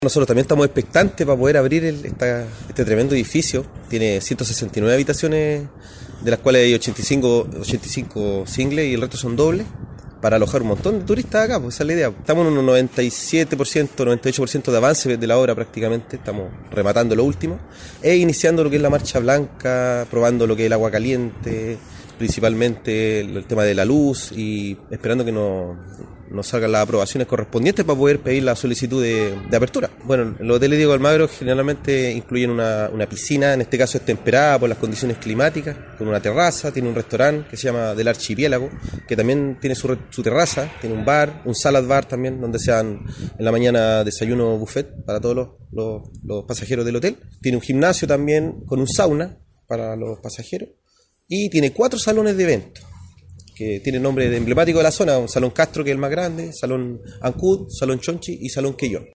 Nosotros también estamos expectantes para poder abrir este tremendo edificio. Tiene 169 habitaciones, de las cuales hay 85 singles y el resto son dobles, para alojar un montón de turistas acá, pues esa es la idea. Estamos en un 97%, 98% de avance de la obra prácticamente, estamos rematando lo último, e iniciando lo que es la marcha blanca, probando lo que es el agua caliente, principalmente el tema de la luz, y esperando que nos salgan las aprobaciones correspondientes para poder pedir la solicitud de apertura. Bueno, los hoteles Diego Almagro generalmente incluyen una piscina, en este caso es temperada por las condiciones climáticas, con una terraza, tiene un restaurante que se llama Del Archipiélago, que también tiene su terraza, tiene un bar, un salad bar también, donde se dan en la mañana desayuno buffet para todos los pasajeros del hotel. Tiene un gimnasio también con un sauna para los pasajeros y tiene 4 salones de eventos que tienen nombre emblemático de la zona: un Salón Castro, que es el más grande, Salón Ancud, Salón Chonchi y Salón Quellón.